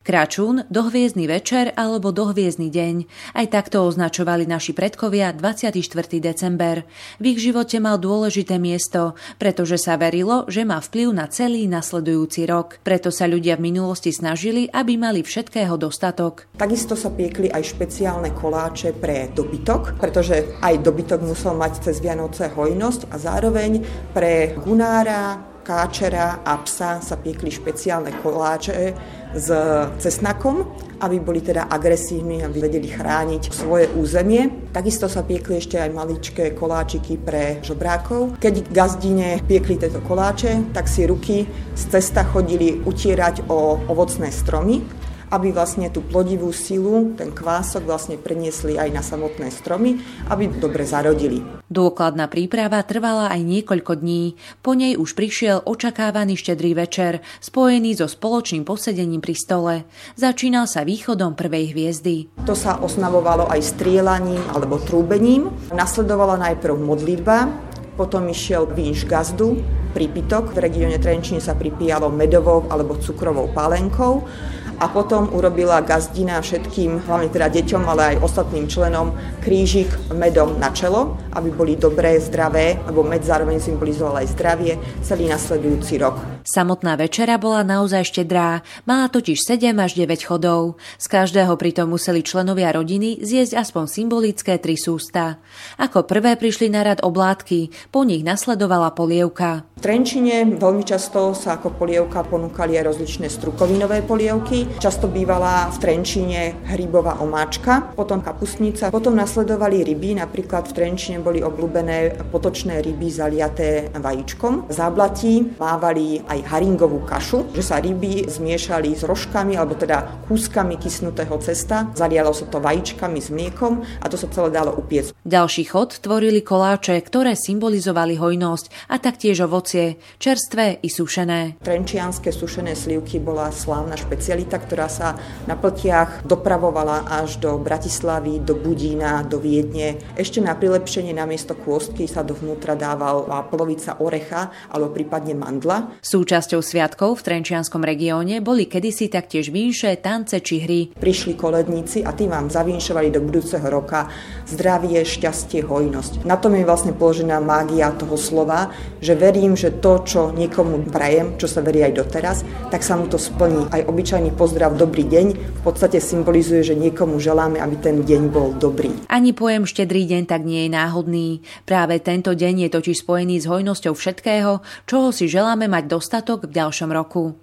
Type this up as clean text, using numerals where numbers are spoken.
Kračún, dohviezdny večer alebo dohviezdny deň. Aj takto označovali naši predkovia 24. december. V ich živote mal dôležité miesto, pretože sa verilo, že má vplyv na celý nasledujúci rok. Preto sa ľudia v minulosti snažili, aby mali všetkého dostatok. Takisto sa piekli aj špeciálne koláče pre dobytok, pretože aj dobytok musel mať cez Vianoce hojnosť a zároveň pre gunára, káčera a psa sa piekli špeciálne koláče s cesnakom, aby boli teda agresívni, aby vedeli chrániť svoje územie. Takisto sa piekli ešte aj maličké koláčiky pre žobrákov. Keď gazdine piekli tieto koláče, tak si ruky z cesta chodili utierať o ovocné stromy, aby vlastne tú plodivú silu, ten kvások vlastne preniesli aj na samotné stromy, aby dobre zarodili. Dôkladná príprava trvala aj niekoľko dní. Po nej už prišiel očakávaný štedrý večer, spojený so spoločným posedením pri stole. Začínal sa východom prvej hviezdy. To sa osnavovalo aj strieľaním alebo trúbením. Nasledovala najprv modlitba, potom išiel vínš gazdu, prípitok. V regióne Trenčín sa pripíjalo medovou alebo cukrovou pálenkou. A potom urobila gazdina všetkým, hlavne teda deťom, ale aj ostatným členom, krížik medom na čelo, aby boli dobré, zdravé, lebo med zároveň symbolizoval aj zdravie celý nasledujúci rok. Samotná večera bola naozaj štedrá, mala totiž 7 až 9 chodov. Z každého pritom museli členovia rodiny zjesť aspoň symbolické 3 sústa. Ako prvé prišli na rad oblátky, po nich nasledovala polievka. V Trenčine veľmi často sa ako polievka ponúkali aj rozličné strukovinové polievky. Často bývala v Trenčine hrybová omáčka, potom kapustnica, potom nasledovali ryby, napríklad v Trenčine boli obľúbené potočné ryby zaliaté vajíčkom. V Záblatí mávali aj haringovú kašu, že sa ryby zmiešali s rožkami alebo teda kúskami kysnutého cesta, zalialo sa to vajíčkami s mliekom a to sa celé dalo upiecť. Ďalší chod tvorili koláče, ktoré symbolizovali hojnosť a taktiež ovocie, čerstvé i sušené. Trenčianske sušené slivky bola slávna špecialita, ktorá sa na pltiach dopravovala až do Bratislavy, do Budína, do Viedne. Ešte na prilepšenie namiesto kôstky sa dovnútra dával polovica orecha alebo prípadne mandla. Súčasťou sviatkov v trenčianskom regióne boli kedysi taktiež vinše, tance či hry. Prišli koledníci a tí vám zavinšovali do budúceho roka zdravie, šťastie, hojnosť. Na tom je vlastne položená mágia toho slova, že verím, že to, čo niekomu prajem, čo sa verí aj doteraz, tak sa mu to splní. Aj obyčajný pozdrav dobrý deň v podstate symbolizuje, že niekomu želáme, aby ten deň bol dobrý. Ani pojem štedrý deň tak nie je náhodný. Práve tento deň je totiž spojený s hojnosťou všetkého, čoho si želáme mať dostatok v ďalšom roku.